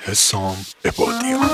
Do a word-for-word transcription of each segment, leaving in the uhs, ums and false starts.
حسام عبادیان.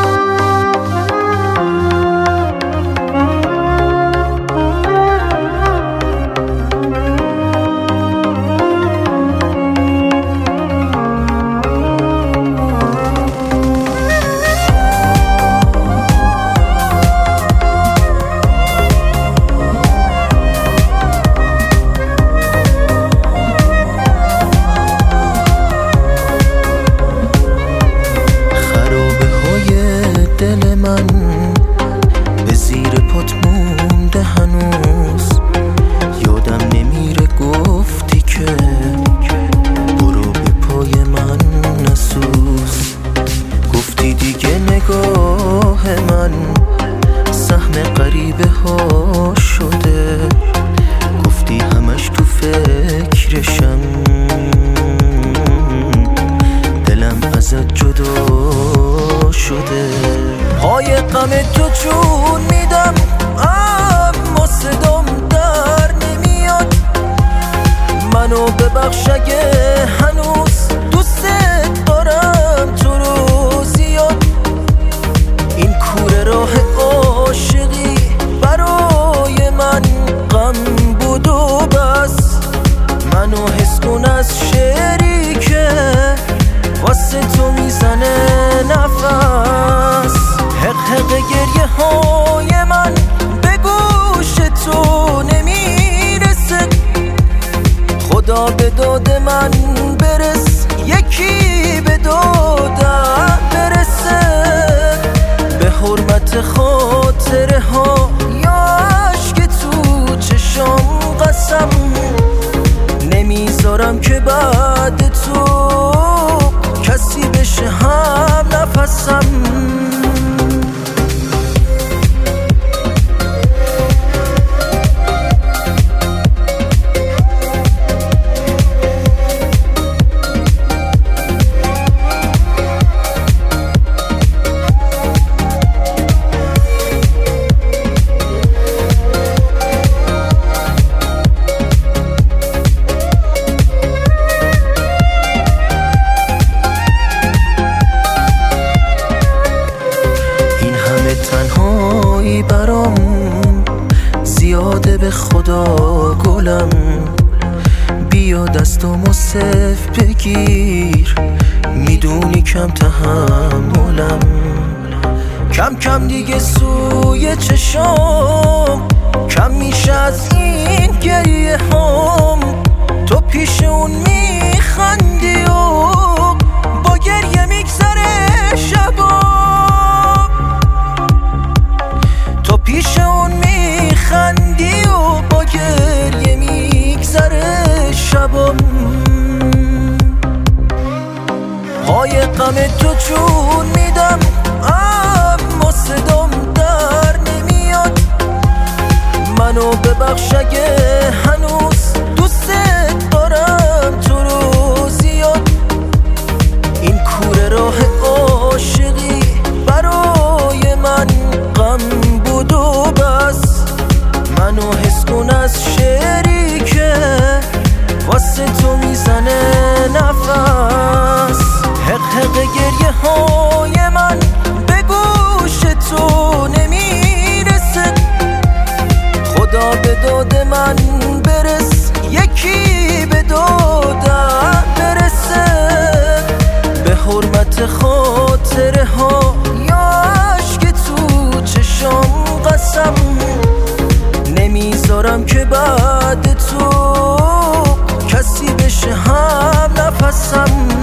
به زیر پات مونده هنوز، یادم نمیره گفتی که برو به پای من نسوز. گفتی دیگه نگاه من سهم غریبه ها شده، گفتی همش تو فکرشم، دلم ازت جدا شده. پای غم تو چون میدم اما صدام در نمیاد، منو ببخش اگه هنوز دوست دارم تو رو زیاد. این کوره راه عاشقی برای من غم بود و بس، منو حس کن از شعری که واسه تو میزنه نفس. حق حق گریه های من به گوش تو نمیرسه، خدا به داد من برس، یکی به دادم برسه. به حرمت خاطره ها یا عشق تو چشام قسم، نمیذارم که بعد تو کسی بشه هم نفسم. تنهایی برام زیاده، به خدا گلم بیا دستامو صف بگیر، میدونی کم تحملم. کم کم دیگه سوی چشام کم میشه از این گریه هام، تو پیش اون میخندی و با گریه میگذره شبام، تو پیش اون میخندی و با گریه میگذره شبام. پای غم تو چون میدم اما صدام در نمیاد، منو ببخش اگه هنوز دوست دارم تو رو زیاد. این کوره راه عاشقی برای من غم بود و بس، منو حس کن از شعری که واسه تو میزنه نفس. حق حق گریه های من به گوش تو نمیرسه، خدا به داد من برس، یکی به دادم برسه. به حرمت خاطره ها یا عشق تو چشام قسم، نمیذارم که بعد تو کسی بشه هم نفسم.